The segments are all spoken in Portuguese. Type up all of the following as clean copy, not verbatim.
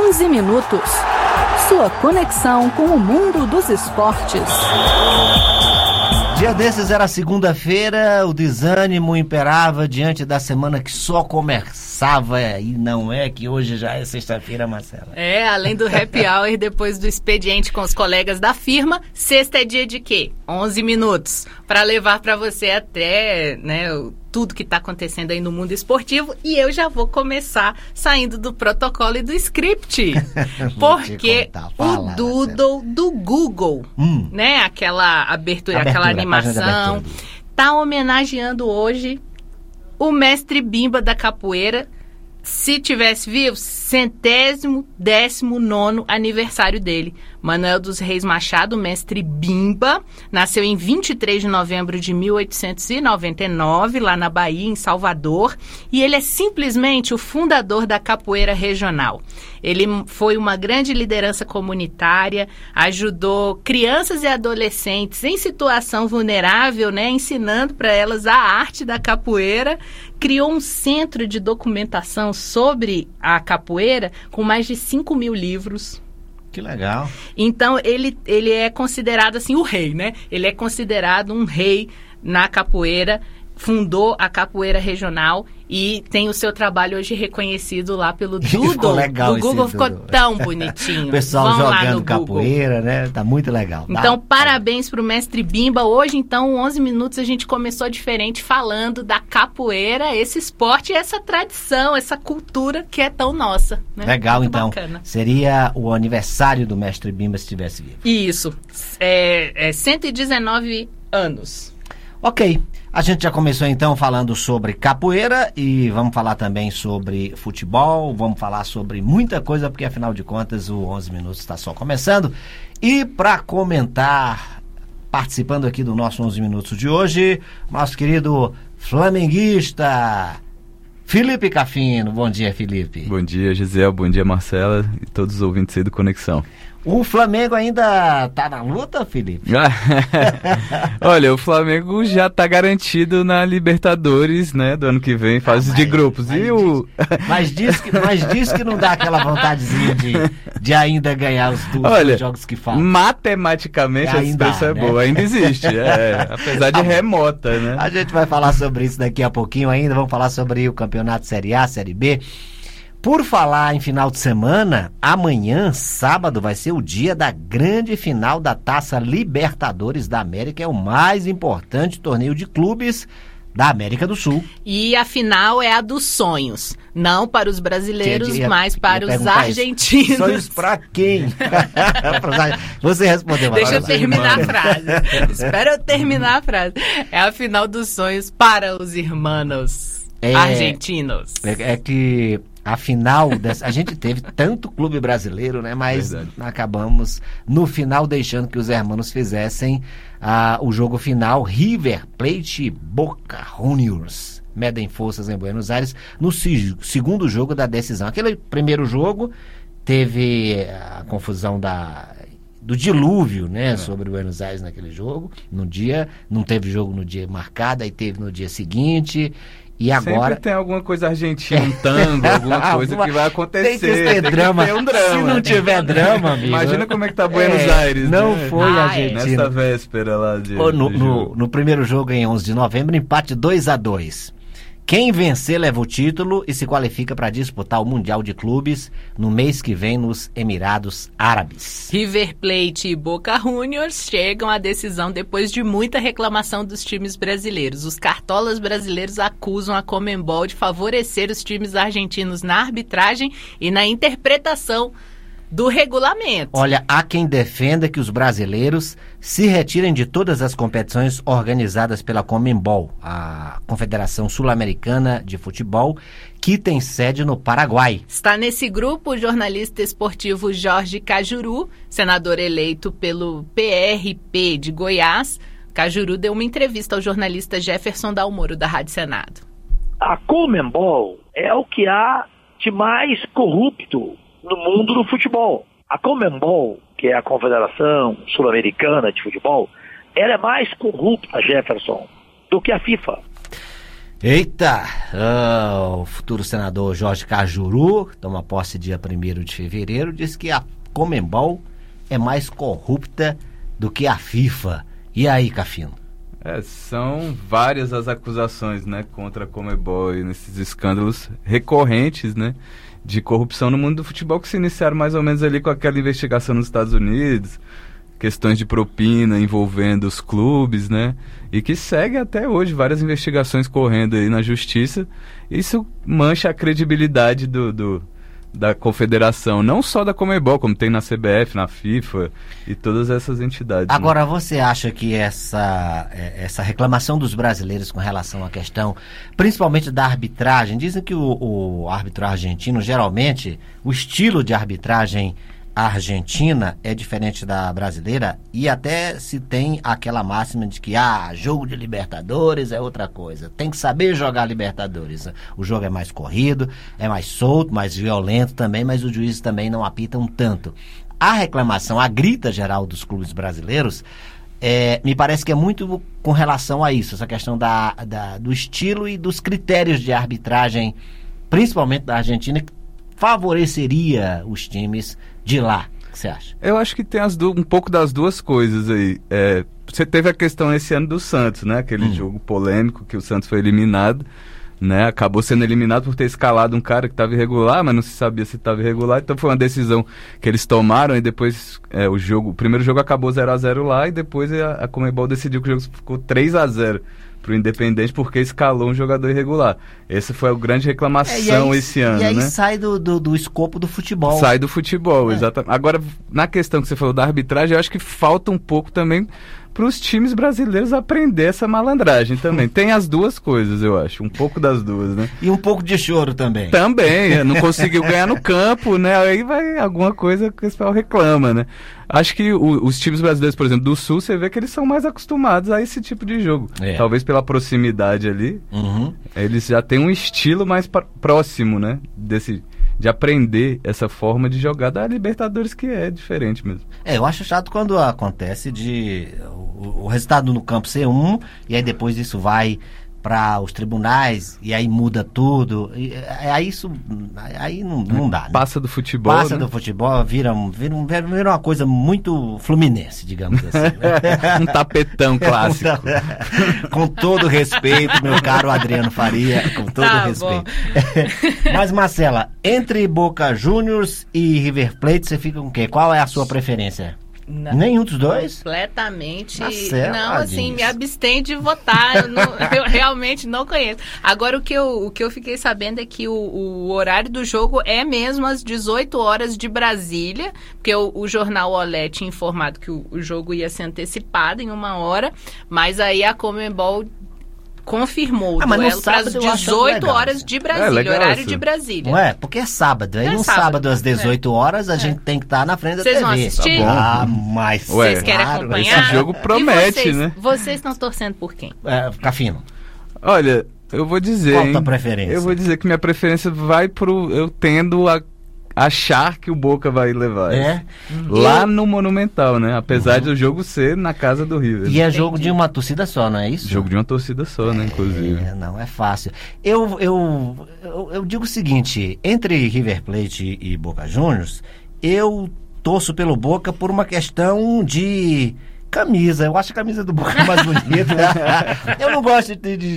11 minutos. Sua conexão com o mundo dos esportes. Dia desses era segunda-feira, o desânimo imperava diante da semana que só começava, e não é que hoje já é sexta-feira, Marcela. Além do happy hour depois do expediente com os colegas da firma, sexta é dia de quê? 11 minutos, para levar para você até, tudo que está acontecendo aí no mundo esportivo, e eu já vou começar saindo do protocolo e do script, porque o Doodle do Google, aquela abertura, aquela animação, tá homenageando hoje o mestre Bimba da capoeira. Se tivesse vivo, 119º aniversário dele. Manuel dos Reis Machado, mestre Bimba, nasceu em 23 de novembro de 1899, lá na Bahia, em Salvador, e ele é simplesmente o fundador da capoeira regional. Ele foi uma grande liderança comunitária, ajudou crianças e adolescentes em situação vulnerável, ensinando para elas a arte da capoeira, criou um centro de documentação sobre a capoeira com mais de 5.000 livros. Que legal. Então, ele é considerado, assim, o rei, Ele é considerado um rei na capoeira, fundou a capoeira regional e tem o seu trabalho hoje reconhecido lá pelo Doodle. Ficou legal do Google, ficou Doodle. Tão bonitinho. O pessoal jogando capoeira, Tá muito legal. Então, parabéns pro mestre Bimba. Hoje, então, 11 minutos, a gente começou diferente falando da capoeira, esse esporte e essa tradição, essa cultura que é tão nossa. Legal, muito então. Bacana. Seria o aniversário do mestre Bimba se estivesse vivo. Isso. 119 anos. Ok. A gente já começou então falando sobre capoeira e vamos falar também sobre futebol, vamos falar sobre muita coisa, porque afinal de contas o 11 Minutos está só começando. E para comentar, participando aqui do nosso 11 Minutos de hoje, nosso querido flamenguista Felipe Cafino. Bom dia, Felipe. Bom dia, Gisele, bom dia, Marcela e todos os ouvintes aí do Conexão. O Flamengo ainda tá na luta, Felipe? Olha, o Flamengo já tá garantido na Libertadores, do ano que vem, fase de grupos. Mas diz que não dá aquela vontadezinha de ainda ganhar os dois jogos que faltam. Matematicamente a expressão é boa, ainda existe, apesar de remota, A gente vai falar sobre isso daqui a pouquinho ainda, vamos falar sobre o campeonato Série A, Série B. Por falar em final de semana, amanhã, sábado, vai ser o dia da grande final da Taça Libertadores da América. É o mais importante torneio de clubes da América do Sul. E a final é a dos sonhos. Não para os brasileiros, mas para os argentinos. Sonhos para quem? Você respondeu. Deixa eu terminar a frase. Espera eu terminar a frase. É a final dos sonhos para os irmãos argentinos. É que... Afinal, a gente teve tanto clube brasileiro, mas acabamos no final deixando que os hermanos fizessem o jogo final. River Plate e Boca Juniors medem forças em Buenos Aires no segundo jogo da decisão. Aquele primeiro jogo teve a confusão do dilúvio, sobre Buenos Aires naquele jogo. Não teve jogo no dia marcado, aí teve no dia seguinte. E agora... Sempre tem alguma coisa argentina, um tango, alguma coisa que vai acontecer. Tem que ter drama. Um drama. Se não tiver drama, amigo... Imagina como é que tá Buenos Aires. Não foi a Argentina. Nessa véspera lá no primeiro jogo, em 11 de novembro, empate 2-2. Quem vencer leva o título e se qualifica para disputar o Mundial de Clubes no mês que vem nos Emirados Árabes. River Plate e Boca Juniors chegam à decisão depois de muita reclamação dos times brasileiros. Os cartolas brasileiros acusam a Conmebol de favorecer os times argentinos na arbitragem e na interpretação do regulamento. Olha, há quem defenda que os brasileiros se retirem de todas as competições organizadas pela Conmebol, a Confederação Sul-Americana de Futebol, que tem sede no Paraguai. Está nesse grupo o jornalista esportivo Jorge Cajuru, senador eleito pelo PRP de Goiás. Cajuru deu uma entrevista ao jornalista Jefferson Dalmoro, da Rádio Senado. A Conmebol é o que há de mais corrupto no mundo do futebol. A Conmebol, que é a Confederação Sul-Americana de Futebol, ela é mais corrupta, Jefferson, do que a FIFA. Eita! O futuro senador Jorge Cajuru, toma posse dia 1º de fevereiro, disse que a Conmebol é mais corrupta do que a FIFA. E aí, Cafino? São várias as acusações, né, contra a Conmebol e nesses escândalos recorrentes, né, de corrupção no mundo do futebol, que se iniciaram mais ou menos ali com aquela investigação nos Estados Unidos, questões de propina envolvendo os clubes, né, e que segue até hoje, várias investigações correndo aí na justiça. Isso mancha a credibilidade da confederação, não só da Conmebol, como tem na CBF, na FIFA e todas essas entidades. Agora, você acha que essa reclamação dos brasileiros com relação à questão, principalmente da arbitragem, dizem que o árbitro argentino, geralmente, o estilo de arbitragem argentina é diferente da brasileira, e até se tem aquela máxima de que jogo de Libertadores é outra coisa, tem que saber jogar Libertadores, o jogo é mais corrido, é mais solto, mais violento também, mas os juízes também não apitam tanto. A reclamação, a grita geral dos clubes brasileiros, me parece que é muito com relação a isso, essa questão do estilo e dos critérios de arbitragem, principalmente da Argentina, que favoreceria os times de lá. O que você acha? Eu acho que tem um pouco das duas coisas aí. Você teve a questão esse ano do Santos, né? Aquele jogo polêmico que o Santos foi eliminado, né? Acabou sendo eliminado por ter escalado um cara que estava irregular, mas não se sabia se estava irregular. Então foi uma decisão que eles tomaram e depois o primeiro jogo acabou 0-0 lá e depois a Conmebol decidiu que o jogo ficou 3-0 pro Independente porque escalou um jogador irregular. Essa foi a grande reclamação esse ano, né? E aí sai do escopo do futebol. Sai do futebol, exatamente. Agora, na questão que você falou da arbitragem, eu acho que falta um pouco também para os times brasileiros aprender essa malandragem também. Tem as duas coisas, eu acho. Um pouco das duas, né? E um pouco de choro também. Também. Não conseguiu ganhar no campo, né? Aí vai alguma coisa que o pessoal reclama, né? Acho que os times brasileiros, por exemplo, do Sul, você vê que eles são mais acostumados a esse tipo de jogo. Talvez pela proximidade ali, eles já têm um estilo mais próximo, né? De aprender essa forma de jogar da Libertadores, que é diferente mesmo. Eu acho chato quando acontece o resultado no campo ser e aí depois isso vai para os tribunais e aí muda tudo. Aí não dá. Né? Passa do futebol. Passa, né? Do futebol, vira uma coisa muito fluminense, digamos assim. Um tapetão clássico. Com todo respeito, meu caro Adriano Faria, com todo respeito. Mas, Marcela, entre Boca Juniors e River Plate, você fica com o quê? Qual é a sua preferência? Não, nenhum dos dois? Completamente. Marcela, não, assim, me abstém de votar. Eu realmente não conheço. Agora, o que eu fiquei sabendo é que o horário do jogo é mesmo às 18 horas de Brasília, porque o jornal Olé tinha informado que o jogo ia ser antecipado em 1 hora, mas aí a Conmebol confirmou o duelo para as 18 horas de Brasília, horário de Brasília. Não é? Porque é sábado. Aí no sábado às 18 horas a gente tem que estar na frente da TV. Vocês vão assistir? Mas vocês querem acompanhar? Esse jogo promete, né? Vocês estão torcendo por quem? Cafino. Olha, eu vou dizer... Qual a tua preferência? Eu vou dizer que minha preferência vai pro... Eu tendo a achar que o Boca vai levar. Lá no Monumental, né? Apesar de o jogo ser na casa do River. E é jogo de uma torcida só, não é isso? Jogo de uma torcida só, né? Inclusive. Não é fácil. Eu digo o seguinte, entre River Plate e Boca Juniors, eu torço pelo Boca por uma questão de camisa. Eu acho a camisa do Boca mais bonita. Eu não gosto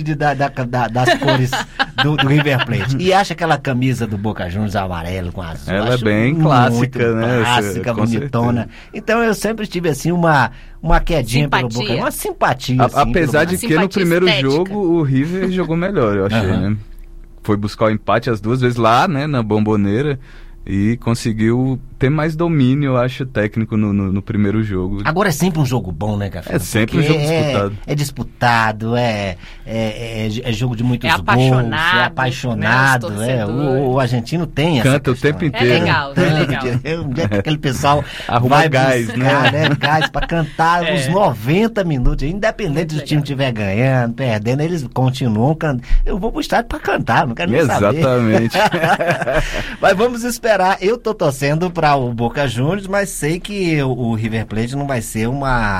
das cores do River Plate. E acho aquela camisa do Boca Juniors amarelo com azul. Ela é bem clássica, né? Clássica, bonitona. Então eu sempre tive assim uma quedinha pelo Boca. Uma simpatia. Assim, apesar de que no primeiro jogo o River jogou melhor, eu achei, né? Foi buscar o empate as duas vezes lá, né? Na Bomboneira. E conseguiu ter mais domínio, eu acho, técnico no primeiro jogo. Agora é sempre um jogo bom, né, Café? É sempre um jogo disputado. É disputado, é jogo de muitos gols. É apaixonado. Né, o argentino tem essa Canta questão. O tempo inteiro. É legal, é legal. Onde é que aquele pessoal arruma gás, buscar, né? Gás pra cantar os 90 minutos. Independente do time estiver ganhando, perdendo, eles continuam cantando. Eu vou pro estádio pra cantar, não quero nem saber. Exatamente. Mas vamos esperar. Eu tô torcendo para o Boca Juniors, mas sei que o River Plate não vai ser uma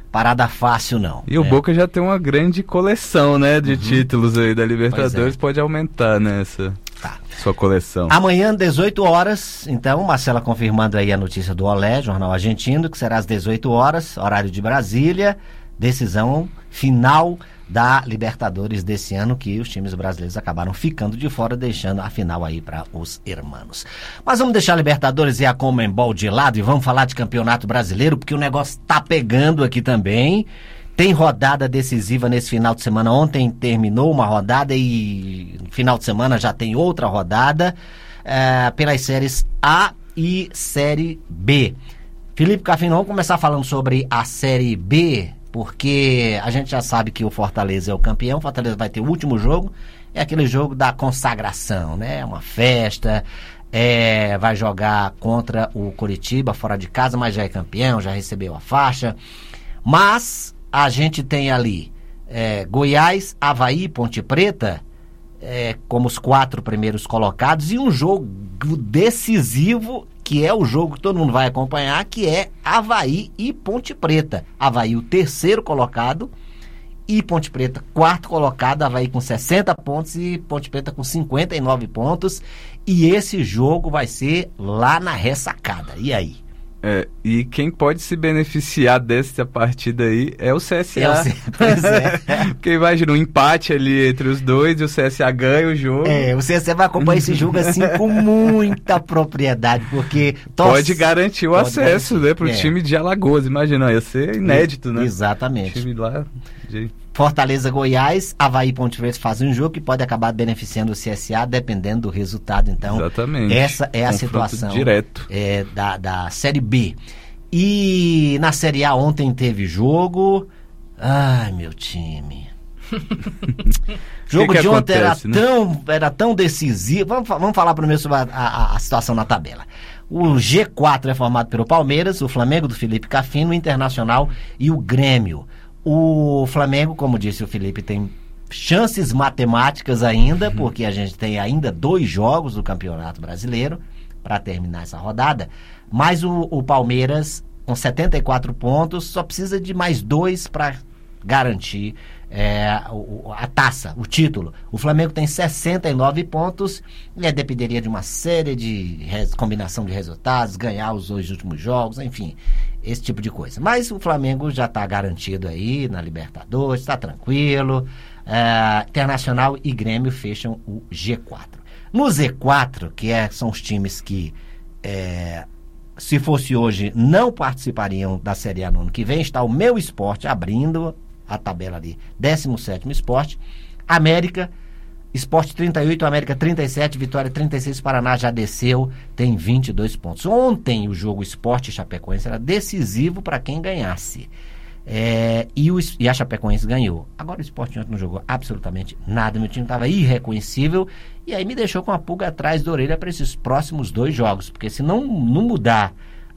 parada fácil não. E o Boca já tem uma grande coleção, né, de títulos aí da Libertadores, pode aumentar, né, essa sua coleção. Amanhã, 18 horas, então, Marcela confirmando aí a notícia do Olé, jornal argentino, que será às 18 horas, horário de Brasília, decisão final da Libertadores desse ano, que os times brasileiros acabaram ficando de fora, deixando a final aí para os hermanos. Mas vamos deixar a Libertadores e a Conmebol de lado e vamos falar de Campeonato Brasileiro, porque o negócio tá pegando aqui também. Tem rodada decisiva nesse final de semana. Ontem terminou uma rodada e no final de semana já tem outra rodada pelas séries A e Série B. Felipe Cafino, vamos começar falando sobre a Série B, porque a gente já sabe que o Fortaleza é o campeão. O Fortaleza vai ter o último jogo, é aquele jogo da consagração, né? É uma festa, vai jogar contra o Coritiba fora de casa, mas já é campeão, já recebeu a faixa. Mas a gente tem ali Goiás, Avaí, Ponte Preta como os 4 primeiros colocados, e um jogo decisivo, que é o jogo que todo mundo vai acompanhar, que é Avaí e Ponte Preta. Avaí o 3º colocado e Ponte Preta 4º colocado, Avaí com 60 pontos e Ponte Preta com 59 pontos. E esse jogo vai ser lá na Ressacada. E aí? E quem pode se beneficiar dessa partida aí é o CSA. Pois é. Porque imagina um empate ali entre os dois e o CSA ganha o jogo. O CSA vai acompanhar esse jogo assim com muita propriedade, porque pode garantir o acesso, né, pro time de Alagoas. Imagina, ia ser inédito, né? Exatamente. O time lá Fortaleza, Goiás, Avaí e Ponte Preta fazem um jogo que pode acabar beneficiando o CSA, dependendo do resultado. Então, exatamente. Essa é a Confronto situação direto. Da Série B. E na Série A ontem teve jogo. Ai, meu time. Jogo que de ontem acontece, era tão decisivo. Vamos falar primeiro sobre a situação na tabela. O G4 é formado pelo Palmeiras, o Flamengo do Felipe Cafino, o Internacional e o Grêmio. O Flamengo, como disse o Felipe, tem chances matemáticas ainda, porque a gente tem ainda 2 jogos do Campeonato Brasileiro para terminar essa rodada, mas o Palmeiras, com 74 pontos, só precisa de mais 2 para garantir a taça, o título. O Flamengo tem 69 pontos e dependeria de uma série de combinação de resultados, ganhar os 2 últimos jogos, enfim, esse tipo de coisa. Mas o Flamengo já está garantido aí na Libertadores, está tranquilo. Internacional e Grêmio fecham o G4. No Z4, que são os times que se fosse hoje não participariam da Série A no ano que vem, está o Meu Esporte abrindo a tabela ali, 17º Esporte, América, Esporte 38, América 37, Vitória 36, Paraná já desceu, tem 22 pontos. Ontem o jogo Esporte e Chapecoense era decisivo para quem ganhasse. E a Chapecoense ganhou. Agora o Esporte ontem não jogou absolutamente nada, meu time estava irreconhecível, e aí me deixou com a pulga atrás da orelha para esses próximos 2 jogos, porque se não mudar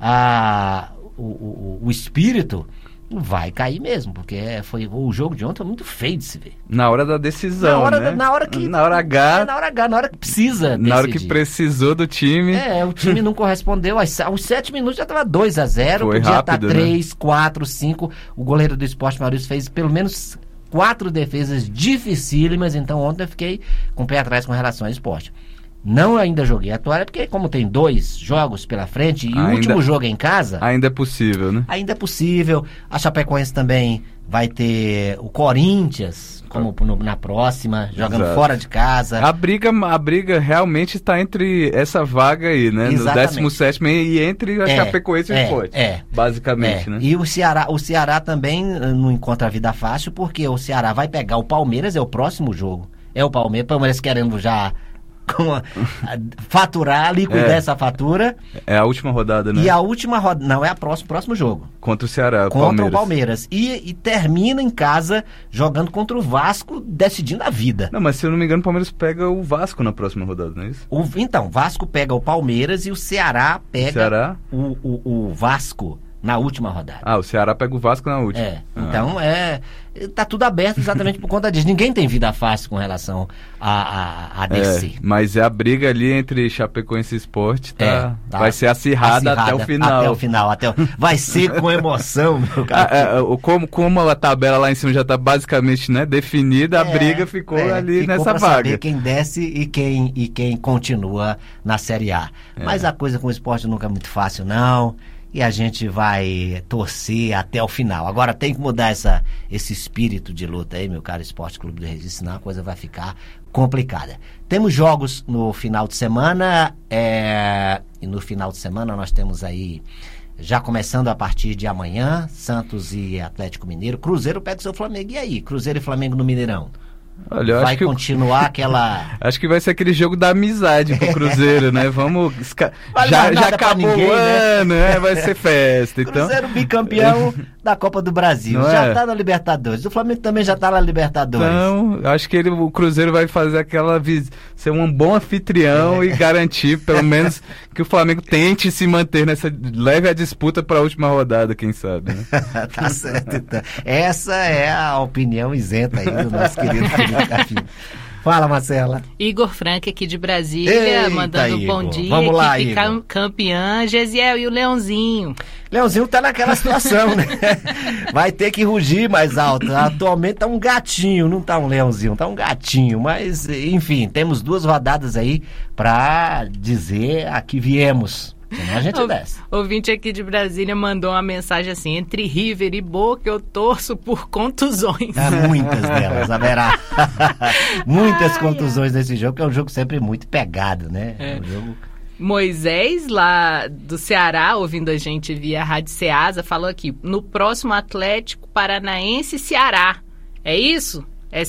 o espírito, vai cair mesmo, porque o jogo de ontem foi muito feio de se ver. Na hora da decisão, na hora H, na hora que precisa decidir. Na hora que precisou do time. O time não correspondeu. Aos 7 minutos já estava 2-0, foi podia rápido, estar 3, 4, 5. O goleiro do Esporte, Maurício, fez pelo menos 4 defesas dificílimas, então ontem eu fiquei com o pé atrás com relação ao Esporte. Não ainda joguei a toalha, porque como tem 2 jogos pela frente e o último jogo é em casa... Ainda é possível, né? Ainda é possível. A Chapecoense também vai ter o Corinthians, como na próxima, jogando fora de casa. A briga realmente está entre essa vaga aí, né? Exatamente. No 17º e entre a Chapecoense e o Esporte. Basicamente, né? E o Ceará também não encontra a vida fácil, porque o Ceará vai pegar o Palmeiras, é o próximo jogo. É o Palmeiras querendo já... faturar, liquidar essa fatura. É a última rodada, né? E a última rodada, não, é o próximo jogo. Contra o Ceará, contra o Palmeiras. E termina em casa jogando contra o Vasco, decidindo a vida. Não, mas se eu não me engano, o Palmeiras pega o Vasco na próxima rodada, não é isso? Então, o Vasco pega o Palmeiras e o Ceará pega o Vasco na última rodada. O Ceará pega o Vasco na última. Então tá tudo aberto exatamente por conta disso. Ninguém tem vida fácil com relação a descer. Mas a briga ali entre Chapecoense e Sport vai ser acirrada até o final. Até o final. Vai ser com emoção, meu cara. Como a tabela lá em cima já está basicamente, né, definida, a briga ficou ali nessa vaga. Saber quem desce e quem continua na Série A. Mas a coisa com o Sport nunca é muito fácil, não. E a gente vai torcer até o final. Agora tem que mudar esse espírito de luta aí, meu caro Esporte Clube do Registro, senão a coisa vai ficar complicada. Temos jogos no final de semana, e no final de semana nós temos aí, já começando a partir de amanhã, Santos e Atlético Mineiro. Cruzeiro pega o seu Flamengo. E aí? Cruzeiro e Flamengo no Mineirão? Olha, vai continuar aquela... Acho que vai ser aquele jogo da amizade pro Cruzeiro, né? Vamos... Já acabou ninguém, o ano, né? Vai ser festa. Cruzeiro bicampeão da Copa do Brasil. Já tá na Libertadores. O Flamengo também já tá na Libertadores. Então, acho que o Cruzeiro vai fazer ser um bom anfitrião e garantir, pelo menos, que o Flamengo tente se manter leve a disputa para a última rodada, quem sabe, né? Tá certo, então. Essa é a opinião isenta aí do nosso querido Felipe Cafim. Fala, Marcela. Igor Frank aqui de Brasília, mandando um bom dia. Vamos lá, equipe campeã, Gesiel e o Leãozinho. Leãozinho tá naquela situação, né? Vai ter que rugir mais alto. Atualmente tá um gatinho, não tá um leãozinho, tá um gatinho. Mas, enfim, temos 2 rodadas aí pra dizer a que viemos. Senão a gente desce. O ouvinte aqui de Brasília mandou uma mensagem assim: entre River e Boca eu torço por contusões. Muitas delas, haverá. Muitas contusões nesse jogo, que é um jogo sempre muito pegado, né? É um jogo... Moisés, lá do Ceará, ouvindo a gente via Rádio Ceasa, falou aqui: no próximo Atlético Paranaense e Ceará. É isso?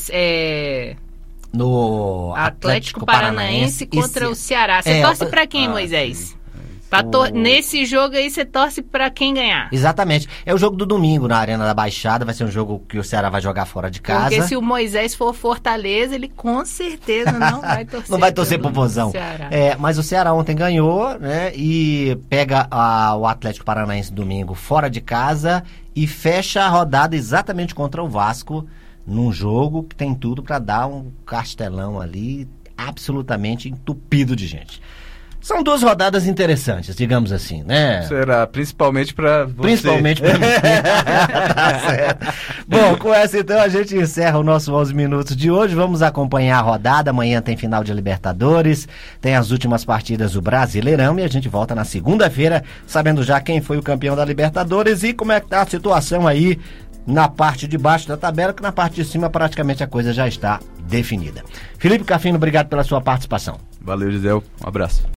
No Atlético Paranaense contra o Ceará. Você torce pra quem, Moisés? Nesse jogo aí você torce pra quem ganhar. Exatamente. É o jogo do domingo na Arena da Baixada. Vai ser um jogo que o Ceará vai jogar fora de casa. Porque se o Moisés for Fortaleza, ele com certeza não vai torcer. Não vai torcer pro Vozão. Mas o Ceará ontem ganhou, né? E pega o Atlético Paranaense domingo fora de casa e fecha a rodada exatamente contra o Vasco, num jogo que tem tudo pra dar um castelão ali absolutamente entupido de gente. São 2 rodadas interessantes, digamos assim, né? Será, principalmente pra você. Principalmente pra mim. Tá certo. Bom, com essa então a gente encerra o nosso 11 Minutos de hoje. Vamos acompanhar a rodada. Amanhã tem final de Libertadores, tem as últimas partidas do Brasileirão e a gente volta na segunda-feira, sabendo já quem foi o campeão da Libertadores e como é que tá a situação aí na parte de baixo da tabela, que na parte de cima praticamente a coisa já está definida. Felipe Cafino, obrigado pela sua participação. Valeu, Gisele. Um abraço.